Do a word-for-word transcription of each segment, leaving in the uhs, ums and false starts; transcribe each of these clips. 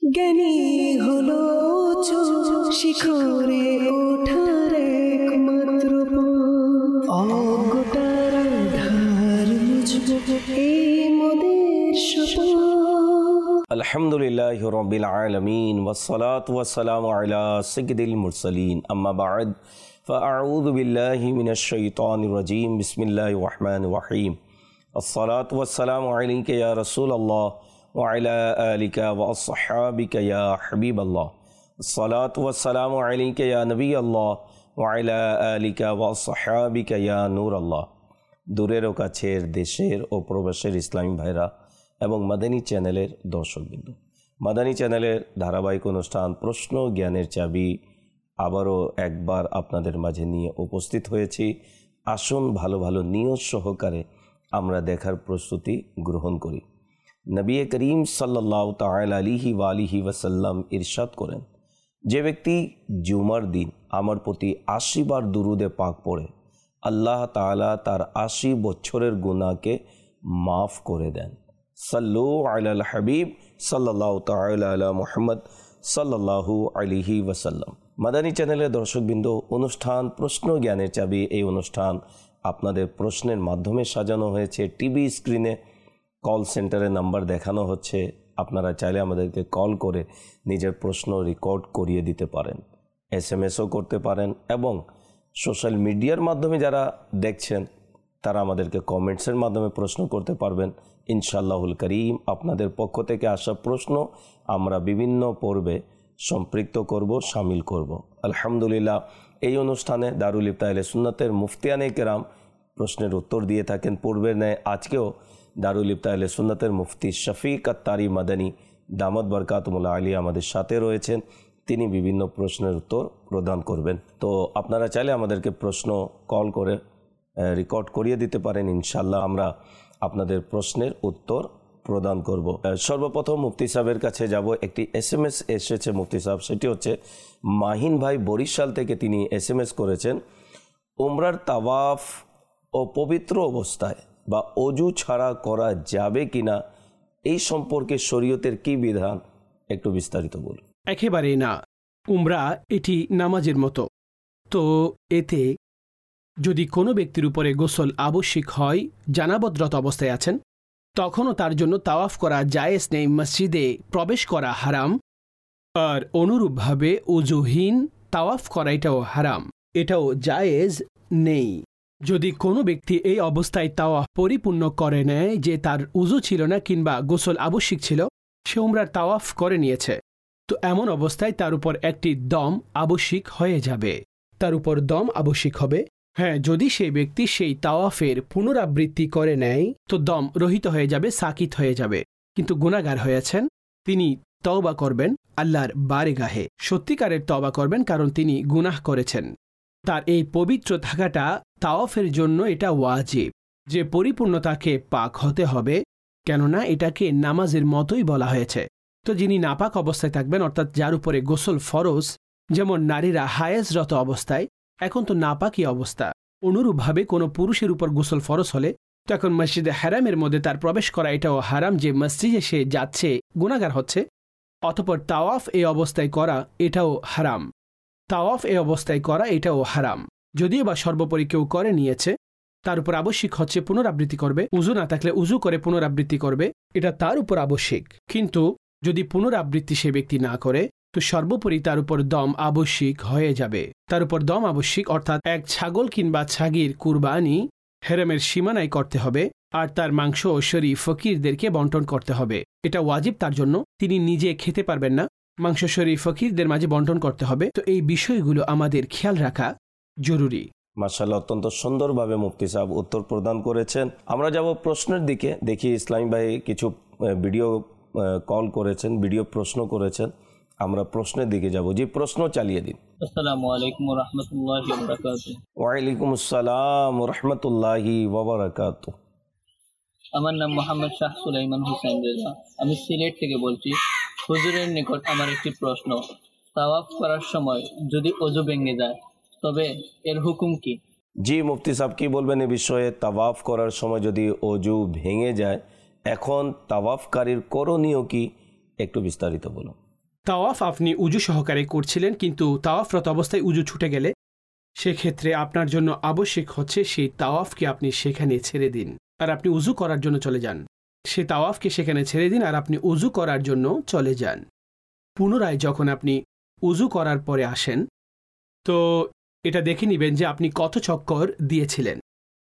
জ্ঞানী হলো শিখরে ওঠার একমাত্র অজ্ঞতার ধার মুছবো এই মোদের শপথ। আলহামদুলিল্লাহি রাব্বিল আলামিন ওয়াসসালাতু ওয়াসসালামু আলা সাইয়্যিদিল মুরসালিন আম্মা বা'দ ফাআউযু বিল্লাহি মিনাশ শাইতানির রাজীম বিসমিল্লাহির রহমানির রহিম আসসালাতু ওয়াসসালামু আলাইকা ইয়া রাসূলুল্লাহ ওয়া আলা আলিকা ওয়া আসহাবিকা ইয়া হাবিবাল্লাহ আসসালাতু ওয়াসসালামু আলাইকা ইয়া নবিয়াল্লাহ ওয়া আলা আলিকা ওয়া আসহাবিকা ইয়া নূরাল্লাহ। দূরের ও কাছের, দেশের ও প্রবাসের ইসলামী ভাইরা এবং মাদানী চ্যানেলের দর্শকবৃন্দ, মাদানী চ্যানেলের ধারাবাহিক অনুষ্ঠান প্রশ্ন জ্ঞানের চাবি আবারও একবার আপনাদের মাঝে নিয়ে উপস্থিত হয়েছি। আসুন ভালো ভালো নিয়ত সহকারে আমরা দেখার প্রস্তুতি গ্রহণ করি। নবী করিম সাল্লাল্লাহু তাআলা আলাইহি ওয়া আলিহি ওয়াসাল্লাম ইরশাদ করেন, যে ব্যক্তি জুমার দিন আমার প্রতি আশি বার দুরুদে পাক পড়ে আল্লাহ তাআলা তার আশি বছরের গুনাহকে মাফ করে দেন। সাল্লু আলাল হাবিব সাল্লাল্লাহু তাআলা আলা মুহাম্মদ সাল্লাল্লাহু আলাইহি ওয়াসাল্লাম। মাদানী চ্যানেলের দর্শকবৃন্দ, অনুষ্ঠান প্রশ্ন জ্ঞানের চাবি, এই অনুষ্ঠান আপনাদের প্রশ্নের মাধ্যমে সাজানো হয়েছে। টিভি স্ক্রিনে কল সেন্টারের নাম্বার দেখানো হচ্ছে, আপনারা চাইলে আমাদেরকে কল করে নিজের প্রশ্ন রেকর্ড করিয়ে দিতে পারেন, এস এম এসও করতে পারেন এবং সোশ্যাল মিডিয়ার মাধ্যমে যারা দেখছেন তারা আমাদেরকে কমেন্টসের মাধ্যমে প্রশ্ন করতে পারবেন। ইনশাআল্লাহুল করিম আপনাদের পক্ষ থেকে আসা প্রশ্ন আমরা বিভিন্ন পর্বে সম্পৃক্ত করব, শামিল করব। আলহামদুলিল্লাহ, এই অনুষ্ঠানে দারুল ইফতা আহলে সুন্নাতের মুফতিয়ানে কেরাম প্রশ্নের উত্তর দিয়ে থাকেন। পূর্বের ন্যায় আজকেও দারুল ইফতা আহলে সুন্নাতের মুফতি শফিক আত্তারি মাদানী দামাত বরকাতুমুল্লাহ আলিয়া আমাদের সাথে রয়েছেন। তিনি বিভিন্ন প্রশ্নের উত্তর প্রদান করবেন। তো আপনারা চাইলে আমাদেরকে প্রশ্ন কল করে রেকর্ড করিয়ে দিতে পারেন। ইনশাআল্লাহ আমরা আপনাদের প্রশ্নের উত্তর প্রদান করব। সর্বপ্রথম মুফতি সাহেবের কাছে যাব। একটি এস এম এস এসেছে মুফতি সাহেব, সেটি হচ্ছে মাহিন ভাই বরিশাল থেকে। তিনি এস এম এস করেছেন, উমরার তাওয়াফ ও পবিত্র অবস্থায় বা অজু ছাড়া করা যাবে কিনা, এই সম্পর্কে শরীয়তের কি বিধান, একটু বিস্তারিত বলুন। একেবারেই না, উমরা এটি নামাজের মতো। তো এতে যদি কোনো ব্যক্তির উপরে গোসল আবশ্যিক হয়, জানাবতরত অবস্থায় আছেন, তখনও তার জন্য তাওয়াফ করা জায়েজ নেই, মসজিদে প্রবেশ করা হারাম। আর অনুরূপভাবে ওজুহীন তাওয়াফ করা এটাও হারাম, এটাও জায়েজ নেই। যদি কোনো ব্যক্তি এই অবস্থায় তাওয়াফ পরিপূর্ণ করে নেয় যে তার উজু ছিল না কিংবা গোসল আবশ্যিক ছিল, সে উমরার তাওয়াফ করে নিয়েছে, তো এমন অবস্থায় তার উপর একটি দম আবশ্যিক হয়ে যাবে, তার উপর দম আবশ্যিক হবে। হ্যাঁ, যদি সেই ব্যক্তি সেই তাওয়াফের পুনরাবৃত্তি করে নেয় তো দম রহিত হয়ে যাবে, সাকিত হয়ে যাবে। কিন্তু গুনাহগার হয়েছেন, তিনি তওবা করবেন আল্লাহর বারগাহে, সত্যিকারের তওবা করবেন, কারণ তিনি গুনাহ করেছেন। তার এই পবিত্র থাকাটা তাওয়াফের জন্য এটা ওয়াজিব যে পরিপূর্ণতাকে পাক হতে হবে, কেননা এটাকে নামাজের মতোই বলা হয়েছে। তো যিনি নাপাক অবস্থায় থাকবেন, অর্থাৎ যার উপরে গোসল ফরজ, যেমন নারীরা হায়েজরত অবস্থায়, এখন তো নাপাকি অবস্থা, অনুরূপভাবে কোনো পুরুষের উপর গোসল ফরজ হলে তখন মসজিদে হারামের মধ্যে তার প্রবেশ করা এটাও হারাম, যে মসজিদে সে যাচ্ছে গুনাহগার হচ্ছে। অতঃপর তাওয়াফ এই অবস্থায় করা এটাও হারাম, তাওয়াফ এই অবস্থায় করা এটাও হারাম। যদিও বা সর্বোপরি কেউ করে নিয়েছে, তার উপর আবশ্যিক হচ্ছে পুনরাবৃত্তি করবে, উজু না থাকলে উজু করে পুনরাবৃত্তি করবে, এটা তার উপর আবশ্যিক। কিন্তু যদি পুনরাবৃত্তি সে ব্যক্তি না করে, তো সর্বোপরি তার উপর দম আবশ্যিক হয়ে যাবে। তার উপর দম আবশ্যিক, অর্থাৎ এক ছাগল কিংবা ছাগির কুরবানি হেরেমের সীমানায় করতে হবে, আর তার মাংস ও শরীর ফকিরদেরকে বন্টন করতে হবে। এটা ওয়াজিব তার জন্য, তিনি নিজে খেতে পারবেন না, মাংস শরীর ফকিরদের মাঝে বন্টন করতে হবে। তো এই বিষয়গুলো আমাদের খেয়াল রাখা জরুরি। মাশাআল্লাহ, অত্যন্ত সুন্দরভাবে মুফতি সাহেব উত্তর প্রদান করেছেন। আমরা যাব প্রশ্নের দিকে। দেখি ইসলামী ভাই কিছু ভিডিও কল করেছেন, ভিডিও প্রশ্ন করেছেন, আমরা প্রশ্নের দিকে যাব। জি, প্রশ্ন চালিয়ে দিন। আসসালামু আলাইকুম ওয়া রাহমাতুল্লাহি ওয়া বারাকাতুহু। ওয়া আলাইকুম আসসালাম ওয়া রাহমাতুল্লাহি ওয়া বারাকাতুহু। আমার নাম মোহাম্মদ শাহ সুলাইমান হোসেন রেজা, আমি সিলেট থেকে বলছি। হুজুরের নিকট আমার একটি প্রশ্ন, তাওয়াফ করার সময় যদি ওযু ভেঙে যায় তবে এর হুকুম কি? জি মুফতি সাহেব, কি বলবেন এই বিষয়ে? তাওয়াফ করার সময় যদি ওযু ভেঙে যায়, এখন তাওয়াফকারীর করণীয় কি, একটু বিস্তারিত বলুন। তাওয়াফ আপনি উজু সহকারে করছিলেন, কিন্তু তাওয়াফরত অবস্থায় উজু ছুটে গেলে সেক্ষেত্রে আপনার জন্য আবশ্যক হচ্ছে সেই তাওয়াফকে আপনি সেখানে ছেড়ে দিন আর আপনি উজু করার জন্য চলে যান। সেই তাওয়াফকে সেখানে ছেড়ে দিন আর আপনি উজু করার জন্য চলে যান। পুনরায় যখন আপনি উজু করার পরে আসেন তো এটা দেখে নেবেন যে আপনি কত চক্কর দিয়েছিলেন।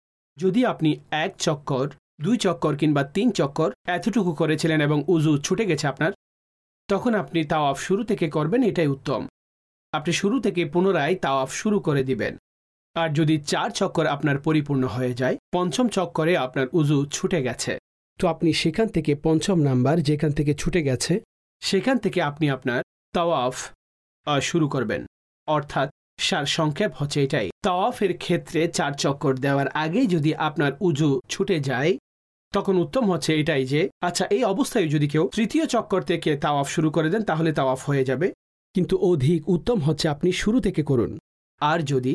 যদি আপনি এক চক্কর, দুই চক্কর কিংবা তিন চক্কর এতটুকু করেছিলেন এবং উজু ছুটে গেছে আপনার, তখন আপনি তাওয়াফ শুরু থেকে করবেন, এটাই উত্তম। আপনি শুরু থেকে পুনরায় তাওয়াফ শুরু করে দিবেন। আর যদি চার চক্কর আপনার পরিপূর্ণ হয়ে যায়, পঞ্চম চক্করে আপনার উজু ছুটে গেছে, তো আপনি সেখান থেকে পঞ্চম নাম্বার যেখান থেকে ছুটে গেছে সেখান থেকে আপনি আপনার তাওয়াফ শুরু করবেন। অর্থাৎ সার সংক্ষেপ হচ্ছে এটাই, তাওয়াফের ক্ষেত্রে চার চক্কর দেওয়ার আগেই যদি আপনার উজু ছুটে যায় তখন উত্তম হচ্ছে এটাই যে আচ্ছা এই অবস্থায় যদি কেউ তৃতীয় চক্কর থেকে তাওয়াফ শুরু করে দেন তাহলে তাওয়াফ হয়ে যাবে, কিন্তু অধিক উত্তম হচ্ছে আপনি শুরু থেকে করুন। আর যদি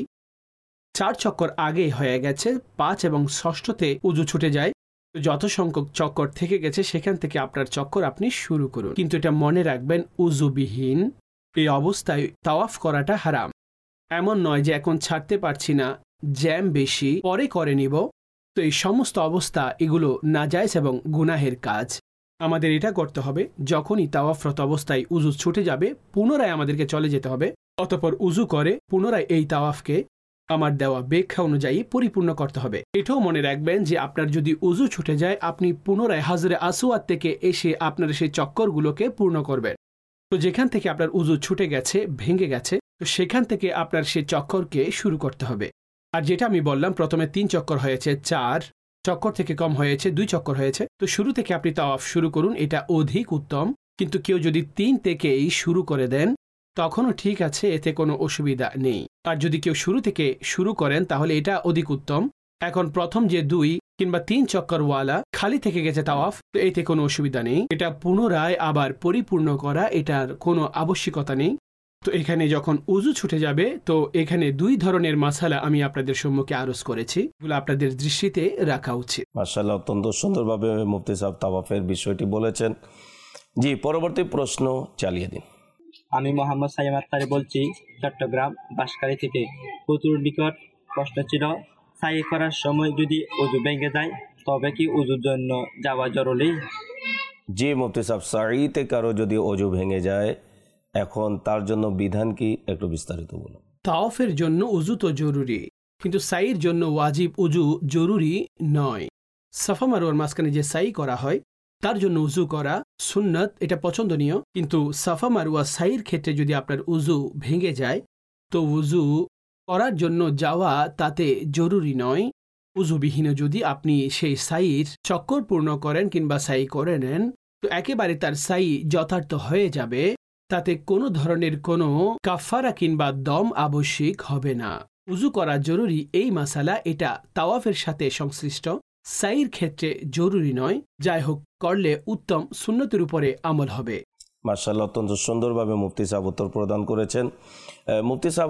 চার চক্কর আগে হয়ে গেছে, পাঁচ এবং ষষ্ঠতে উজু ছুটে যায়, তো যত সংখ্যক চক্কর থেকে গেছে সেখান থেকে আপনার চক্কর আপনি শুরু করুন। কিন্তু এটা মনে রাখবেন, উজুবিহীন এই অবস্থায় তাওয়াফ করাটা হারাম। এমন নয় যে এখন ছাড়তে পারছি না, জ্যাম বেশি, পরে করে নিব, তো এই সমস্ত অবস্থা এগুলো নাজায়েজ এবং গুনাহের কাজ। আমাদের এটা করতে হবে, যখনই তাওয়াফরত অবস্থায় উজু ছুটে যাবে পুনরায় আমাদেরকে চলে যেতে হবে, অতঃপর উজু করে পুনরায় এই তাওয়াফকে আমার দেওয়া ব্যাখ্যা অনুযায়ী পরিপূর্ণ করতে হবে। এটাও মনে রাখবেন যে আপনার যদি উজু ছুটে যায় আপনি পুনরায় হাজরে আসওয়াদ থেকে এসে আপনার সেই চক্করগুলোকে পূর্ণ করবেন। তো যেখান থেকে আপনার উজু ছুটে গেছে, ভেঙে গেছে, তো সেখান থেকে আপনার সেই চক্করকে শুরু করতে হবে। আর যেটা আমি বললাম প্রথমে তিন চক্কর হয়েছে, চার চক্কর থেকে কম হয়েছে, দুই চক্কর হয়েছে, তো শুরু থেকে আপনি তাওয়াফ শুরু করুন, এটা অধিক উত্তম। কিন্তু কেউ যদি তিন থেকেই শুরু করে দেন তখনও ঠিক আছে, এতে কোনো অসুবিধা নেই। আর যদি কেউ শুরু থেকে শুরু করেন তাহলে এটা অধিক উত্তম। এখন প্রথম যে দুই কিংবা তিন চক্করওয়ালা খালি থেকে গেছে তাওয়াফ, তো এতে কোনো অসুবিধা নেই, এটা পুনরায় আবার পরিপূর্ণ করা এটার কোনো আবশ্যকতা নেই। তো এখানে যখন উজু ছুটে যাবে তো এখানে দুই ধরনের মাসালা আমি আপনাদের সম্মুখে আরজ করেছি, এগুলো আপনাদের দৃষ্টিতে রাখা উচিত। মাশাআল্লাহ, অত্যন্ত সুন্দরভাবে মুফতি সাহেব তাওয়াফের বিষয়টি বলেছেন। জি, পরবর্তী প্রশ্ন চালিয়ে দিন। আমি মোহাম্মদ সাইম আত্তারি বলছি, চট্টগ্রাম বাঁশখালী থেকে। হুজুর নিকট প্রশ্ন ছিল, সাই করার সময় যদি উজু ভেঙে যায় তবে কি উজুর জন্য যাওয়া জরুরি? জি মুফতি সাহেব, সাইতে কারো যদি অজু ভেঙে যায় এখন তার জন্য বিধান কি, একটু বিস্তারিত বলুন। তাওয়াফের জন্য উজু তো জরুরি, কিন্তু সাইয়ের জন্য ওয়াজিব উজু জরুরি নয়। সাফা মারওয়ার মাঝখানে যে সাই করা হয় তার জন্য উজু করা সুন্নত, এটা পছন্দনীয়, কিন্তু সাফা মারওয়া সাইয়ের ক্ষেত্রে যদি আপনার উজু ভেঙে যায় তো উজু করার জন্য যাওয়া তাতে জরুরি নয়। উজুবিহীন যদি আপনি সেই সাইয়ের চক্কর পূর্ণ করেন কিংবা সাই করে নেন তো একেবারে তার সাই যথার্থ হয়ে যাবে, তাতে কোনো ধরনের কোনো কাফারা কিংবা দম আবশ্যিক হবে না। উজু করা জরুরি এই মাসালা এটা তাওয়াফের সাথে সংশ্লিষ্ট, সাইয়ের ক্ষেত্রে জরুরি নয়। যাই হোক, করলে উত্তম, সুন্নতের উপরে আমল হবে। মাশাআল্লাহ, অত্যন্ত সুন্দরভাবে মুফতি সাহেব উত্তর প্রদান করেছেন। মুফতি সাহেব,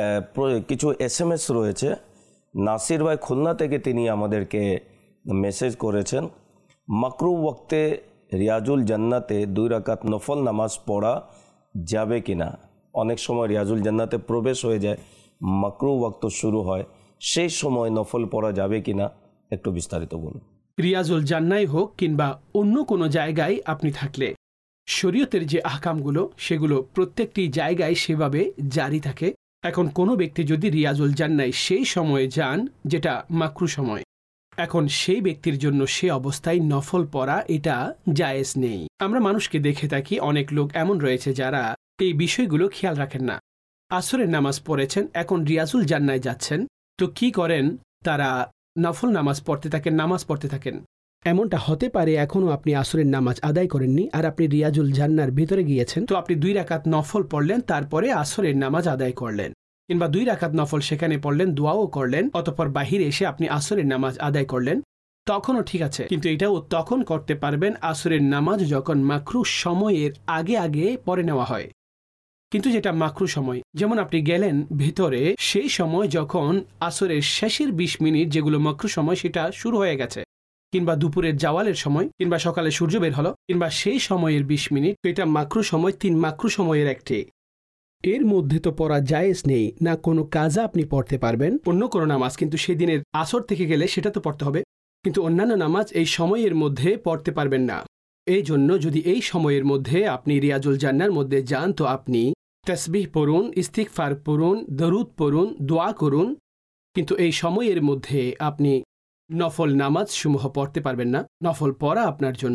কিছু এস এম এস রয়েছে। নাসির ভাই খুলনা থেকে তিনি আমাদেরকে মেসেজ করেছেন, মাকরু ওয়াক্তে রিয়াজুল জান্নাতে দুই রাকাত নফল নামাজ পড়া যাবে কিনা? অনেক সময় রিয়াজুল জান্নাতে প্রবেশ হয়ে যায়, মাকরু ওয়াক্ত শুরু হয়, সেই সময় নফল পড়া যাবে কিনা, একটু বিস্তারিত বলুন। রিয়াজুল জান্নাই হোক কিংবা অন্য কোনো জায়গায় আপনি থাকলে শরীয়তের যে আহকামগুলো সেগুলো প্রত্যেকটি জায়গায় সেভাবে জারি থাকে। এখন কোনো ব্যক্তি যদি রিয়াজুল জান্নাই সেই সময়ে যান যেটা মাকরু সময়, এখন সেই ব্যক্তির জন্য সে অবস্থায় নফল পড়া এটা জায়েজ নেই। আমরা মানুষকে দেখে থাকি, অনেক লোক এমন রয়েছে যারা এই বিষয়গুলো খেয়াল রাখেন না। আসরের নামাজ পড়েছেন, এখন রিয়াজুল জান্নায় যাচ্ছেন, তো কি করেন, তারা নফল নামাজ পড়তে থাকেন, নামাজ পড়তে থাকেন। এমনটা হতে পারে এখনও আপনি আসরের নামাজ আদায় করেননি আর আপনি রিয়াজুল জান্নার ভিতরে গিয়েছেন, তো আপনি দুই রাকাত নফল পড়লেন, তারপরে আসরের নামাজ আদায় করলেন, কিংবা দুই রাকাত নফল সেখানে পড়লেন, দোয়াও করলেন, অতঃপর বাহিরে এসে আপনি আসরের নামাজ আদায় করলেন, তখনও ঠিক আছে। কিন্তু এটাও তখন করতে পারবেন আসরের নামাজ যখন মাকরু সময়ের আগে আগে পড়ে নেওয়া হয়। কিন্তু যেটা মাকরু সময়, যেমন আপনি গেলেন ভিতরে, সেই সময় যখন আসরের শেষের বিশ মিনিট যেগুলো মাকরু সময় সেটা শুরু হয়ে গেছে, কিংবা দুপুরের জাওয়ালের সময়, কিংবা সকালে সূর্য বের হলো, কিংবা সেই সময়ের বিশ মিনিট, তো এটা মাকরু সময়, তিন মাকরু সময়ের একটি। এর মধ্যে তো পড়া জায়েজ নেই, না কোনো কাজা আপনি পড়তে পারবেন, অন্য কোনো নামাজ, কিন্তু সেই দিনের আসর থেকে গেলে সেটা তো পড়তে হবে, কিন্তু অন্যান্য নামাজ এই সময়ের মধ্যে পড়তে পারবেন না। এই জন্য যদি এই সময়ের মধ্যে আপনি রিয়াজুল জান্নার মধ্যে যান তো আপনি তাসবিহ পড়ুন, ইস্তিগফার পড়ুন, দরুদ পড়ুন, দোয়া করুন, কিন্তু এই সময়ের মধ্যে আপনি নফল নামাজ সমূহ পড়তে পারবেন না। নফল পড়া আপনার জন্য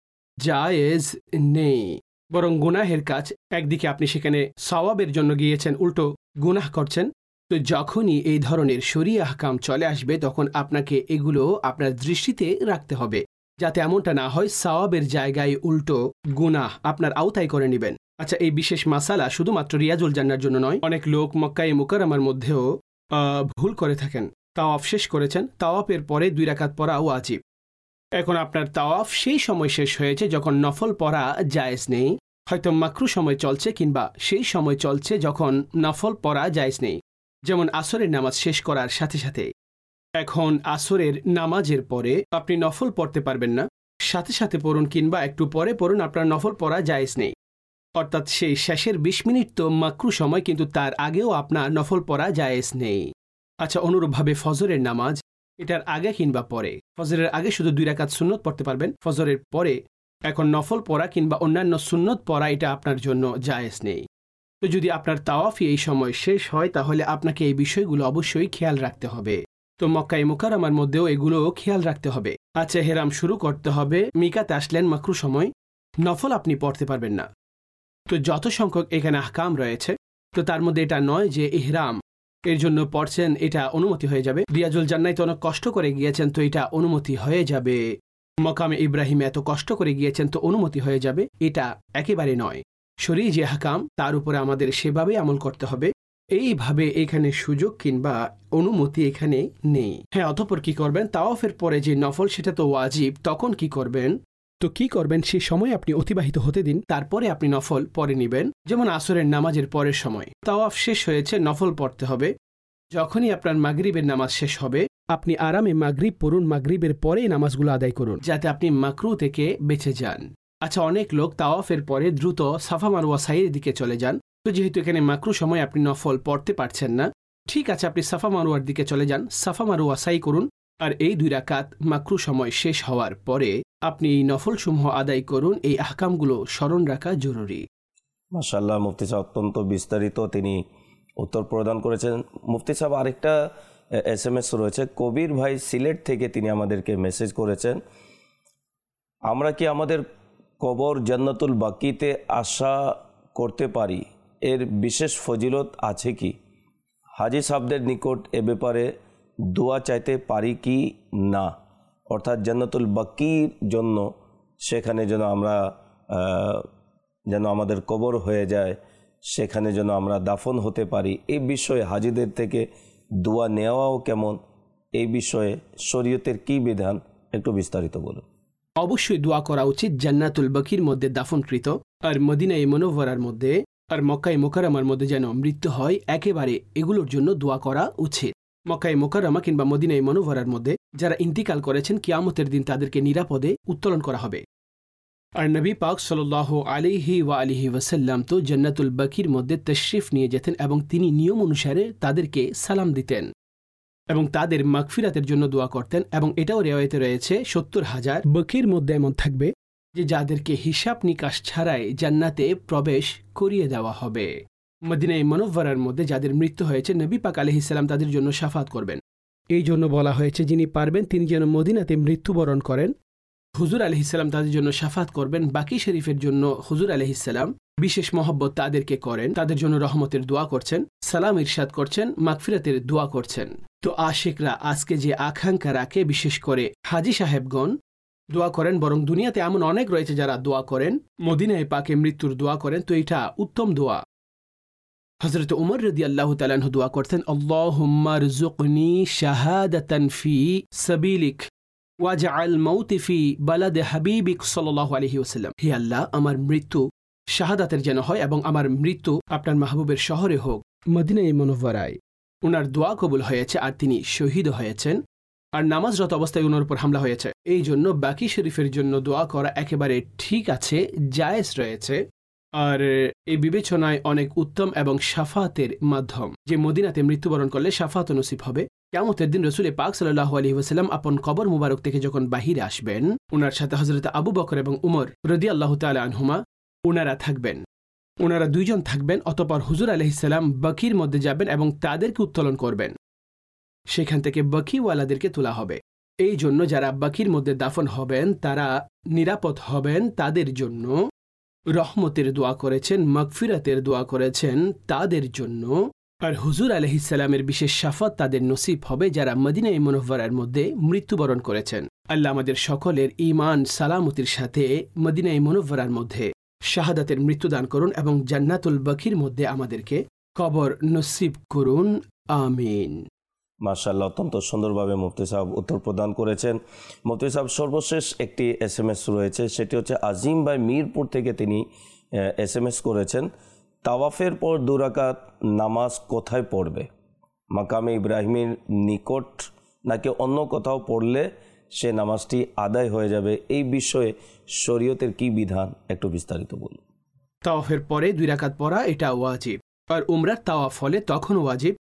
জায়েজ নেই, বরং গুনাহের কাজ। একদিকে আপনি সেখানে সওয়াবের জন্য গিয়েছেন, উল্টো গুনাহ করছেন। তো যখনই এই ধরনের শরিয়া আহকাম চলে আসবে তখন আপনাকে এগুলো আপনার দৃষ্টিতে রাখতে হবে, যাতে এমনটা না হয় সওয়াবের জায়গায় উল্টো গুনাহ আপনার আওতায় করে নেবেন। আচ্ছা, এই বিশেষ মাসালা শুধুমাত্র রিয়াজুল জান্নার জন্য নয়, অনেক লোক মক্কায়ে মুকাররমার মধ্যেও ভুল করে থাকেন। তাওয়াফ শেষ করেছেন, তাওয়াফের পরে দুই রাকাত পড়া ওয়াজিব। এখন আপনার তাওয়াফ সেই সময় শেষ হয়েছে যখন নফল পড়া জায়েজ নেই, হয়তো মাকরু সময় চলছে, কিংবা সেই সময় চলছে যখন নফল পড়া জায়েজ নেই, যেমন আসরের নামাজ শেষ করার সাথে সাথে। এখন আসরের নামাজের পরে আপনি নফল পড়তে পারবেন না, সাথে সাথে পড়ুন কিংবা একটু পরে পড়ুন, আপনার নফল পড়া জায়েজ নেই। অর্থাৎ সেই শেষের বিশ মিনিট তো মাকরু সময়, কিন্তু তার আগেও আপনার নফল পড়া জায়েজ নেই। আচ্ছা, অনুরূপভাবে ফজরের নামাজ, এটার আগে কিংবা পরে। ফজরের আগে শুধু দুই রাকাত সুন্নত পড়তে পারবেন, ফজরের পরে এখন নফল পড়া কিংবা অন্যান্য সুন্নত পড়া এটা আপনার জন্য জায়েজ নেই। তো যদি আপনার তাওয়াফি এই সময় শেষ হয় তাহলে আপনাকে এই বিষয়গুলো অবশ্যই খেয়াল রাখতে হবে। তো মক্কায়ে মুকাররমার মধ্যেও এগুলো খেয়াল রাখতে হবে। আচ্ছা, হেরাম শুরু করতে হবে, মিকাতে আসলেন মাকরু সময়, নফল আপনি পড়তে পারবেন না। তো যত সংখ্যক এখানে আহকাম রয়েছে, তো তার মধ্যে এটা নয় যে ইহরাম এর জন্য পড়ছেন এটা অনুমতি হয়ে যাবে। রিয়াজুল জান্নায় তো অনেক কষ্ট করে গিয়েছেন, তো এটা অনুমতি হয়ে যাবে। মকামে ইব্রাহিম এত কষ্ট করে গিয়েছেন, তো অনুমতি হয়ে যাবে, এটা একেবারে নয়। শরীয়ী যে আহকাম তার উপরে আমাদের সেভাবে আমল করতে হবে। এইভাবে এখানে সুযোগ কিংবা অনুমতি এখানে নেই। হ্যাঁ, অতঃপর কি করবেন? তাওয়াফের পরে যে নফল সেটা তো ওয়াজিব, তখন কি করবেন? তো কি করবেন? সেই সময় আপনি অতিবাহিত হতে দিন, তারপরে আপনি নফল পরে নেবেন। যেমন আসরের নামাজের পরের সময় তাওয়াফ শেষ হয়েছে, নফল পড়তে হবে। যখনই আপনার মাগরিবের নামাজ শেষ হবে আপনি আরামে মাগরিব পড়ুন, মাগরিবের পরে নামাজগুলো আদায় করুন, যাতে আপনি মাকরু থেকে বেঁচে যান। আচ্ছা, অনেক লোক তাওয়াফের পরে দ্রুত সাফা মারওয়া সাইয়ের দিকে চলে যান। তো যেহেতু এখানে মাকরু সময় আপনি নফল পড়তে পারছেন না, ঠিক আছে, আপনি সাফা মারওয়ার দিকে চলে যান, সাফা মারওয়া সাই করুন, আর এই দুই রাকাত মাকরু সময় শেষ হওয়ার পরে আপনি এই নফল সমূহ আদায় করুন। এই আহকামগুলো স্মরণ রাখা জরুরি। মাশাআল্লাহ, মুফতি সাহেব অত্যন্ত বিস্তারিত তিনি উত্তর প্রদান করেছেন। মুফতি সাহেব, আরেকটা এস এম এস রয়েছে, কবির ভাই সিলেট থেকে তিনি আমাদেরকে মেসেজ করেছেন, আমরা কি আমাদের কবর জান্নাতুল বাকিতে আশা করতে পারি? এর বিশেষ ফজিলত আছে কি? হাজি সাহেবদের নিকট এ ব্যাপারে দোয়া চাইতে পারি কি না? অর্থাৎ জান্নাতুল বাকির জন্য সেখানে যেন আমরা যেন আমাদের কবর হয়ে যায়, সেখানে যেন আমরা দাফন হতে পারি, এই বিষয়ে হাজিদের থেকে দোয়া নেওয়াও কেমন? এই বিষয়ে শরীয়তের কি বিধান, একটু বিস্তারিত বলুন। অবশ্যই দোয়া করা উচিত জান্নাতুল বাকির মধ্যে দাফনকৃত আর মদিনায়ে মুনাওয়ারার মধ্যে আর মক্কায়ে মুকাররমার মধ্যে যেন মৃত্যু হয়, একেবারে এগুলোর জন্য দোয়া করা উচিত। মক্কায়ে মুকাররমা কিংবা মদিনায়ে মুনাওয়ারার মধ্যে যারা ইন্তিকাল করেছেন, কিয়ামতের দিন তাদেরকে নিরাপদে উত্তোলন করা হবে। আর নবী পাক সাল্লাল্লাহু আলাইহি ওয়া আলিহি ওয়াসাল্লাম তো জান্নাতুল বাকির মধ্যে তশরিফ নিয়ে যেতেন এবং তিনি নিয়ম অনুসারে তাদেরকে সালাম দিতেন এবং তাদের মাগফিরাতের জন্য দোয়া করতেন। এবং এটাও রিওয়ায়েতে রয়েছে সত্তর হাজার বাকির মধ্যে এমন থাকবে যে যাদেরকে হিসাব নিকাশ ছাড়াই জান্নাতে প্রবেশ করিয়ে দেওয়া হবে। মদিনায়ে মুনাওয়ারার মধ্যে যাদের মৃত্যু হয়েছে, নবী পাক আলাইহিস সালাম তাদের জন্য শাফাত করবেন। এই জন্য বলা হয়েছে যিনি পারবেন তিনি যেন মদিনাতে মৃত্যুবরণ করেন। হুজুর আলাইহিস সালাম তাদের জন্য শাফাত করবেন। বাকি শরীফের জন্য হুজুর আলাইহিস সালাম বিশেষ মহব্বত তাদেরকে করেন, তাদের জন্য রহমতের দোয়া করছেন, সালাম ইরশাদ করছেন, মাগফিরাতের দোয়া করছেন। তো আশিকরা আজকে যে আকাঙ্ক্ষা রাখে, বিশেষ করে হাজি সাহেবগণ দোয়া করেন, বরং দুনিয়াতে এমন অনেক রয়েছে যারা দোয়া করেন, মদিনায়ে পাকে মৃত্যুর দোয়া করেন, তো এটা উত্তম দোয়া। হযরত উমর রাদিয়াল্লাহু তাআলা আনহু দোয়া করতেন, আল্লাহুম্মা রযুকনি শাহাদাতান ফি সাবিলিক ওয়াজআল মাউতি ফি বালাদে হাবিবিক সাল্লাল্লাহু আলাইহি ওয়াসাল্লাম। হে আল্লাহ, আমার মৃত্যু শাহাদাতের যেন হয় এবং আমার মৃত্যু আপনার মাহবুবের শহরে হোক, মদিনায়ে মুনাওয়ারায়। ওনার দোয়া কবুল হয়েছে আর তিনি শহীদ হয়েছেন। আর নামাজরত অবস্থায় ওনার উপর হামলা হয়েছে। এই জন্য বাকি শরীফের জন্য দোয়া করা একেবারে ঠিক আছে, জায়েজ রয়েছে। আর এই বিবেচনায় অনেক উত্তম এবং শাফাতের মাধ্যম যে মদিনাতে মৃত্যুবরণ করলে শাফাত নসিব হবে। কিয়ামতের দিন রাসূল পাক সাল্লাল্লাহু আলাইহি ওয়াসাল্লাম আপন কবর মুবারক থেকে যখন বাহিরে আসবেন, ওনার সাথে হযরত আবু বকর এবং উমর রাদিয়াল্লাহু তাআলা আনহুমা ওনারা থাকবেন। ওনারা দুইজন থাকবেন। অতঃপর হুজুর আলাইহিস সালাম বাকির মধ্যে যাবেন এবং তাদেরকে উত্তোলন করবেন। সেখান থেকে বাকিওয়ালাদেরকে তোলা হবে। এই জন্য যারা বাকির মধ্যে দাফন হবেন তারা নিরাপদ হবেন, তাদের জন্য রহমতের দোয়া করেছেন, মাগফিরাতের দোয়া করেছেন তাদের জন্য। আর হুজুর আলাইহিস সালামের বিশেষ শাফাত তাদের নসিব হবে যারা মদিনায়ে মুনাওয়ারার মধ্যে মৃত্যুবরণ করেছেন। আল্লাহ আমাদের সকলের ঈমান সালামতির সাথে মদিনায়ে মুনাওয়ারার মধ্যে শাহাদাতের মৃত্যুদান করুন এবং জান্নাতুল বাকির মধ্যে আমাদেরকে কবর নসিব করুন, আমিন। মাশাআল্লাহ, অত্যন্ত সুন্দরভাবে মুফতি সাহেব উত্তর প্রদান করেছেন। মুফতি সাহেব সর্বশেষ একটি এস এম এস রয়েছে, সেটি হচ্ছে আজিম ভাই মিরপুর থেকে তিনি এস এম এস করেছেন, তাওয়াফের পর দু রাকাত নামাজ কোথায় পড়বে? মাকামে ইব্রাহিমের নিকট নাকি অন্য কোথাও পড়লে সে নামাজটি আদায় হয়ে যাবে? এই বিষয়ে শরীয়তের কি বিধান একটু বিস্তারিত বলুন। তাওয়াফের পরে দুই রাকাত পড়া এটা ওয়াজিব, আর উমরার তাওয়াফ হলে তখন ওয়াজিব।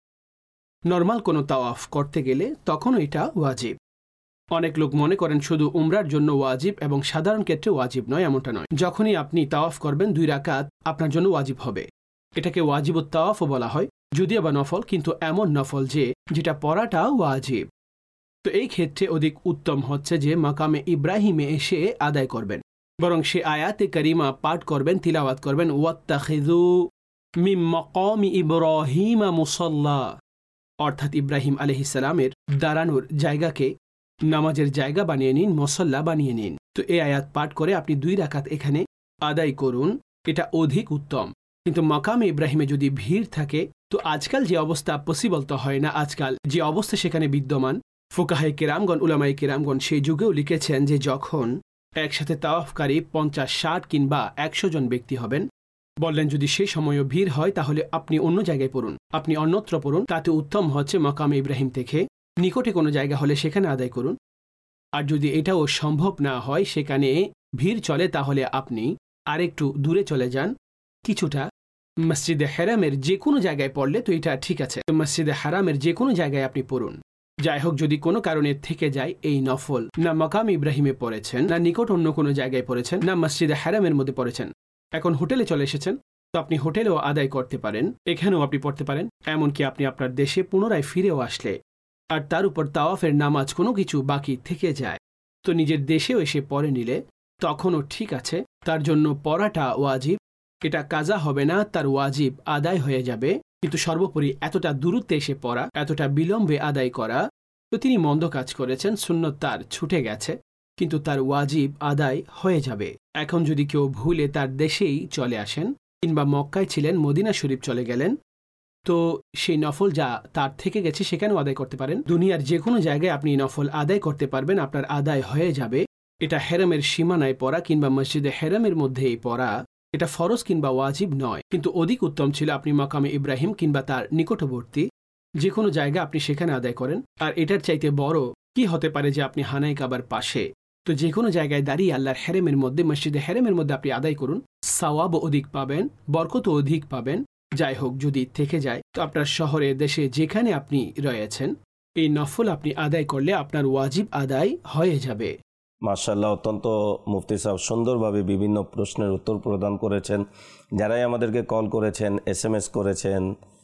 নর্মাল কোনো তাওয়াফ করতে গেলে তখন এটা ওয়াজিব। অনেক লোক মনে করেন শুধু উমরার জন্য ওয়াজিব এবং সাধারণ ক্ষেত্রে ওয়াজিব নয়, এমনটা নয়। যখনই আপনি তাওয়াফ করবেন দুই রাকাত আপনার জন্য ওয়াজিব হবে। এটাকে ওয়াজিবুত তাওয়াফও বলা হয়, যদিও বা নফল, কিন্তু এমন নফল যে যেটা পড়াটা ওয়াজিব। তো এই ক্ষেত্রে অধিক উত্তম হচ্ছে যে মাকামে ইব্রাহিমে এসে আদায় করবেন, বরং সে আয়াতে কারিমা পাঠ করবেন, তিলাওয়াত করবেন, ওয়াত্তাখিযু মিন মাকামি ইব্রাহিমা মুসাল্লা, অর্থাৎ ইব্রাহিম আলাইহিস সালামের দাঁড়ানোর জায়গাকে নামাজের জায়গা বানিয়ে নিন, মুসাল্লা বানিয়ে নিন। তো এই আয়াত পাঠ করে আপনি দুই রাকাত এখানে আদায় করুন, এটা অধিক উত্তম। কিন্তু মাকামে ইব্রাহিমে যদি ভিড় থাকে, তো আজকাল যে অবস্থা পসিবল তো হয় না, আজকাল যে অবস্থা সেখানে বিদ্যমান, ফুকাহে কেরামগণ, উলামায়ে কেরামগণ সেই যুগেও লিখেছেন যে যখন একসাথে তাওয়াফকারী পঞ্চাশ ষাট কিংবা একশো জন ব্যক্তি হবেন, বললেন যদি সেই সময়ও ভিড় হয় তাহলে আপনি অন্য জায়গায় পড়ুন, আপনি অন্যত্র পড়ুন। তাতে উত্তম হচ্ছে মাকামে ইব্রাহিম থেকে নিকটে কোনো জায়গা হলে সেখানে আদায় করুন। আর যদি এটাও সম্ভব না হয়, সেখানে ভিড় চলে, তাহলে আপনি আরেকটু দূরে চলে যান কিছুটা, মসজিদে হারামের যে কোনো জায়গায় পড়লে তো এটা ঠিক আছে। মসজিদে হারামের যে কোনো জায়গায় আপনি পড়ুন। যাই হোক, যদি কোনো কারণে থেকে যায় এই নফল, না মাকাম ইব্রাহিমে পড়েছেন, না নিকট অন্য কোনো জায়গায় পড়েছেন, না মসজিদে হারামের মধ্যে পড়েছেন, এখন হোটেলে চলে এসেছেন, তো আপনি হোটেলেও আদায় করতে পারেন, এখানেও আপনি পড়তে পারেন। এমনকি আপনি আপনার দেশে পুনরায় ফিরেও আসলে আর তার উপর তাওয়াফের নামাজ কোনো কিছু বাকি থেকে যায়, তো নিজের দেশেও এসে পড়ে নিলে তখনও ঠিক আছে। তার জন্য পড়াটা ওয়াজিব, এটা কাজা হবে না, তার ওয়াজিব আদায় হয়ে যাবে। কিন্তু সর্বোপরি এতটা দূরত্বে এসে পড়া, এতটা বিলম্বে আদায় করা, তো তিনি মন্দ কাজ করেছেন, সুন্নত তার ছুটে গেছে, কিন্তু তার ওয়াজিব আদায় হয়ে যাবে। এখন যদি কেউ ভুলে তার দেশেই চলে আসেন, কিংবা মক্কায় ছিলেন মদিনা শরীফ চলে গেলেন, তো সেই নফল যা তার থেকে গেছে সেখানেও আদায় করতে পারেন। দুনিয়ার যে কোনো জায়গায় আপনি নফল আদায় করতে পারবেন, আপনার আদায় হয়ে যাবে। এটা হেরামের সীমানায় পড়া কিংবা মসজিদে হেরামের মধ্যেই পড়া, এটা ফরজ কিংবা ওয়াজিব নয়। কিন্তু অধিক উত্তম ছিল আপনি মাকামে ইব্রাহিম কিংবা তার নিকটবর্তী যে কোনো জায়গা আপনি সেখানে আদায় করেন। আর এটার চাইতে বড় কি হতে পারে যে আপনি হানাই কাবার পাশে, তো যে কোনো জায়গায় দাঁড়িয়ে আল্লাহর হেরেমের মধ্যে, মসজিদে হেরেমের মধ্যে আপনি আদায় করুন, সওয়াব অধিক পাবেন, বরকতও অধিক পাবেন। যাই হোক, যদি থেকে যায় তো আপনার শহরে, দেশে যেখানে আপনি রয়েছেন, এই নফল আপনি আদায় করলে আপনার ওয়াজিব আদায় হয়ে যাবে। মাশাআল্লাহ, অত্যন্ত মুফতি সাহেব সুন্দরভাবে বিভিন্ন প্রশ্নের উত্তর প্রদান করেছেন। যারাই আমাদেরকে কল করেছেন, এস এম এস করেছেন,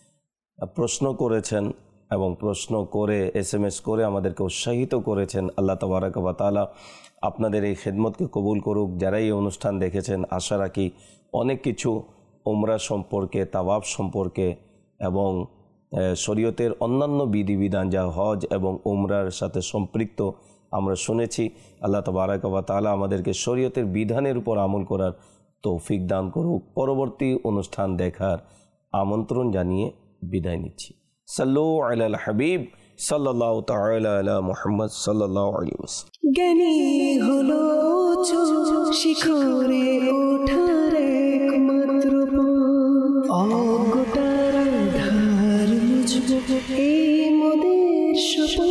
প্রশ্ন করেছেন এবং প্রশ্ন করে এস এম এস করে আমাদেরকে উৎসাহিত করেছেন, আল্লাহ তাবারাক ওয়া তাআলা আপনাদের এই খেদমতকে কবুল করুক। যারাই এই অনুষ্ঠান দেখেছেন, আশা রাখি অনেক কিছু উমরা সম্পর্কে, তাওয়াফ সম্পর্কে এবং শরীয়তের অন্যান্য বিধিবিধান যা হজ এবং উমরার সাথে সম্পৃক্ত আমরা শুনেছি। আল্লাহ তাবারাক ওয়া তাআলা আমাদেরকে শরীয়তের বিধানের উপর আমল করার তৌফিক দান করুক। পরবর্তী অনুষ্ঠান দেখার আমন্ত্রণ জানিয়ে বিদায় নিচ্ছি। সাল্লু আলাল হাবিব সাল্লাল্লাহু তাআলা আলা মুহাম্মদ সাল্লাল্লাহু আলাইহি ওয়াসাল্লাম। জ্ঞানী হলো শিখরে ওঠার একমাত্র অজ্ঞতার ধার মুছবো এই মোদের